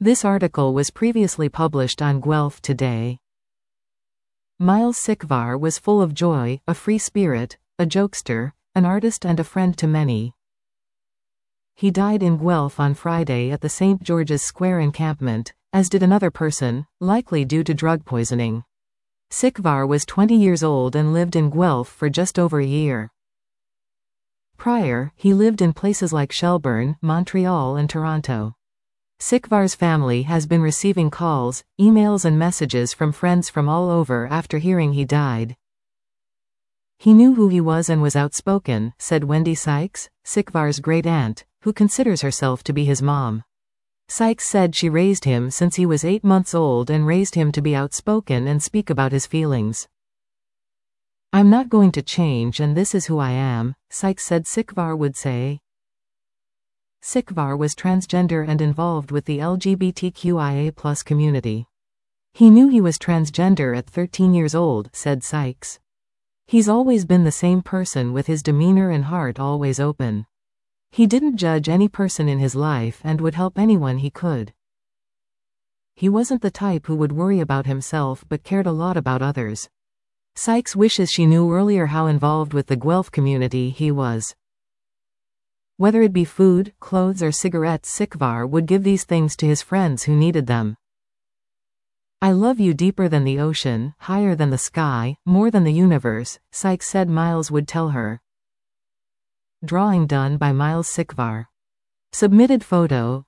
This article was previously published on Guelph Today. Miles Sikvar was full of joy, a free spirit, a jokester, an artist and a friend to many. He died in Guelph on Friday at the St. George's Square encampment, as did another person, likely due to drug poisoning. Sikvar was 20 years old and lived in Guelph for just over a year. Prior, he lived in places like Shelburne, Montreal and Toronto. Sikvar's family has been receiving calls, emails and messages from friends from all over after hearing he died. He knew who he was and was outspoken, said Wendy Sykes, Sikvar's great-aunt, who considers herself to be his mom. Sykes said she raised him since he was 8 months old and raised him to be outspoken and speak about his feelings. "I'm not going to change and this is who I am," Sykes said Sikvar would say. Sikvar was transgender and involved with the LGBTQIA+ community. "He knew he was transgender at 13 years old," said Sykes. "He's always been the same person with his demeanor and heart always open. He didn't judge any person in his life and would help anyone he could. He wasn't the type who would worry about himself but cared a lot about others." Sykes wishes she knew earlier how involved with the Guelph community he was. Whether it be food, clothes or cigarettes, Sikvar would give these things to his friends who needed them. "I love you deeper than the ocean, higher than the sky, more than the universe," Sykes said Miles would tell her. Drawing done by Miles Sikvar. Submitted photo.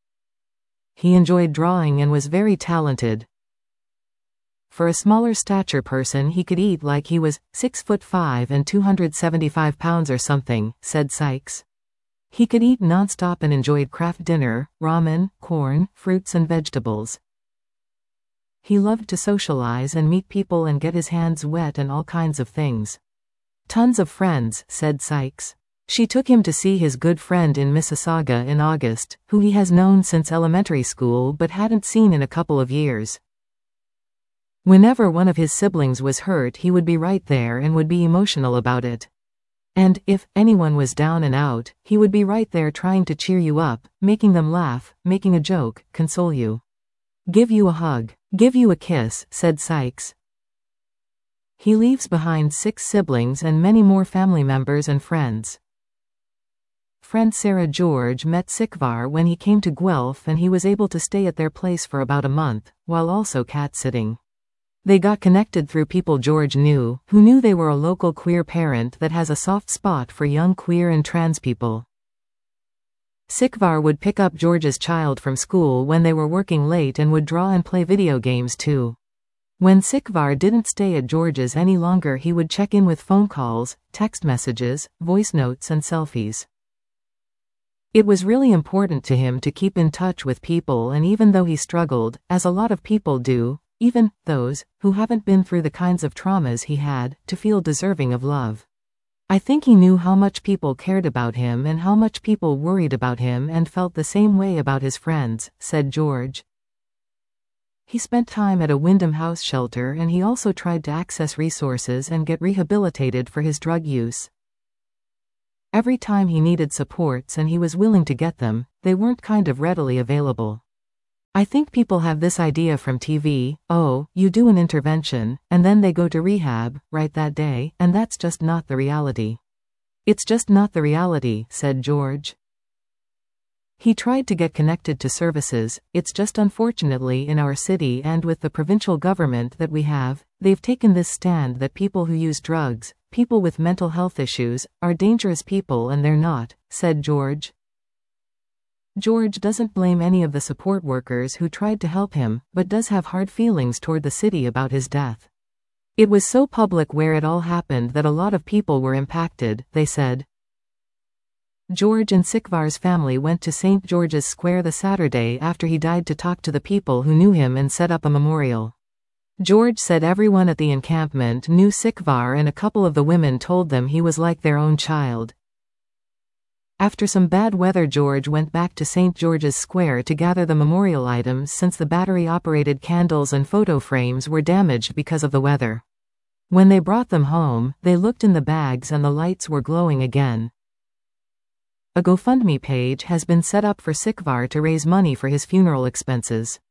He enjoyed drawing and was very talented. For a smaller stature person he could eat like he was 6'5" and 275 pounds or something, said Sykes. He could eat non-stop and enjoyed Kraft Dinner, ramen, corn, fruits and vegetables. He loved to socialize and meet people and get his hands wet and all kinds of things. Tons of friends, said Sykes. She took him to see his good friend in Mississauga in August, who he has known since elementary school but hadn't seen in a couple of years. Whenever one of his siblings was hurt he would be right there and would be emotional about it. And, if anyone was down and out, he would be right there trying to cheer you up, making them laugh, making a joke, console you. Give you a hug. Give you a kiss, said Sykes. He leaves behind 6 siblings and many more family members and friends. Friend Sarah George met Sikvar when he came to Guelph and he was able to stay at their place for about a month, while also cat-sitting. They got connected through people George knew, who knew they were a local queer parent that has a soft spot for young queer and trans people. Sikvar would pick up George's child from school when they were working late and would draw and play video games too. When Sikvar didn't stay at George's any longer he would check in with phone calls, text messages, voice notes and selfies. It was really important to him to keep in touch with people, and even though he struggled, as a lot of people do, even those who haven't been through the kinds of traumas he had, to feel deserving of love. I think he knew how much people cared about him and how much people worried about him and felt the same way about his friends, said George. He spent time at a Wyndham House shelter and he also tried to access resources and get rehabilitated for his drug use. Every time he needed supports and he was willing to get them, they weren't kind of readily available. I think people have this idea from TV, oh, you do an intervention, and then they go to rehab, right that day, and that's just not the reality. It's just not the reality, said George. He tried to get connected to services, it's just unfortunately in our city and with the provincial government that we have, they've taken this stand that people who use drugs, people with mental health issues, are dangerous people and they're not, said George. George doesn't blame any of the support workers who tried to help him, but does have hard feelings toward the city about his death. It was so public where it all happened that a lot of people were impacted, they said. George and Sikvar's family went to St. George's Square the Saturday after he died to talk to the people who knew him and set up a memorial. George said everyone at the encampment knew Sikvar and a couple of the women told them he was like their own child. After some bad weather, George went back to St. George's Square to gather the memorial items since the battery-operated candles and photo frames were damaged because of the weather. When they brought them home, they looked in the bags and the lights were glowing again. A GoFundMe page has been set up for Sikvar to raise money for his funeral expenses.